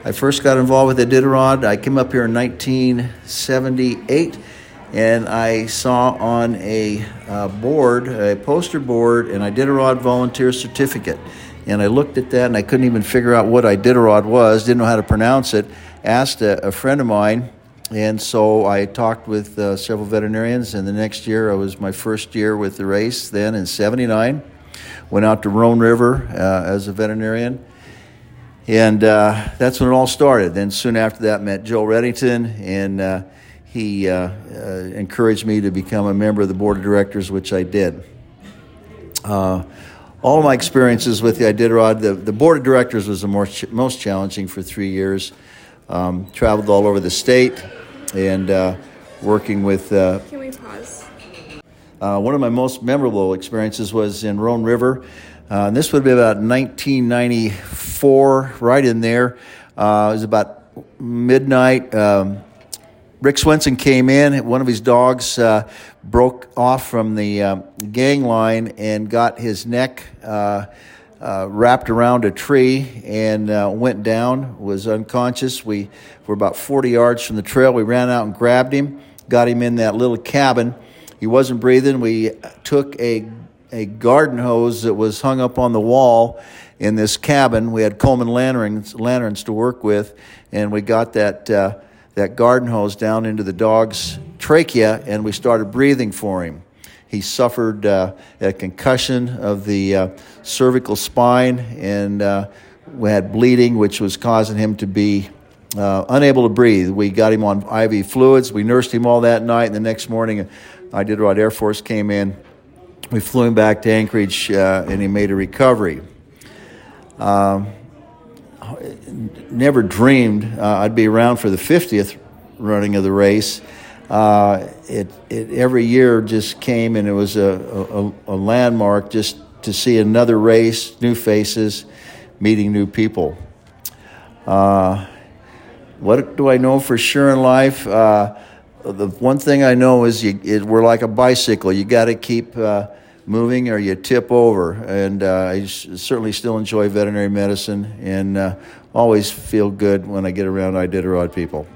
I first got involved with Iditarod. I came up here in 1978, and I saw on a board, a poster board, an Iditarod volunteer certificate. And I looked at that, and I couldn't even figure out what Iditarod was, didn't know how to pronounce it. Asked a friend of mine, and so I talked with several veterinarians, and the next year, it was my first year with the race then in 79. Went out to Roan River as a veterinarian. And that's when it all started. Then soon after that, met Joe Reddington, and he encouraged me to become a member of the board of directors, which I did. All of my experiences with the Iditarod, the board of directors was the most challenging for 3 years. Traveled all over the state and working with... Can we pause? One of my most memorable experiences was in Roan River. This would be about 1994, right in there. It was about midnight. Rick Swenson came in. One of his dogs broke off from the gang line and got his neck wrapped around a tree and went down, was unconscious. We were about 40 yards from the trail. We ran out and grabbed him, got him in that little cabin. He wasn't breathing. We took a garden hose that was hung up on the wall in this cabin. We had Coleman lanterns to work with, and we got that garden hose down into the dog's trachea, and we started breathing for him. He suffered a concussion of the cervical spine, and we had bleeding, which was causing him to be unable to breathe. We got him on IV fluids. We nursed him all that night, and the next morning, Iditarod Air Force came in. We flew him back to Anchorage, and he made a recovery. Never dreamed I'd be around for the 50th running of the race. It every year just came, and it was a landmark just to see another race, new faces, meeting new people. What do I know for sure in life? The one thing I know is we're like a bicycle. You got to keep moving or you tip over. And I certainly still enjoy veterinary medicine and always feel good when I get around Iditarod people.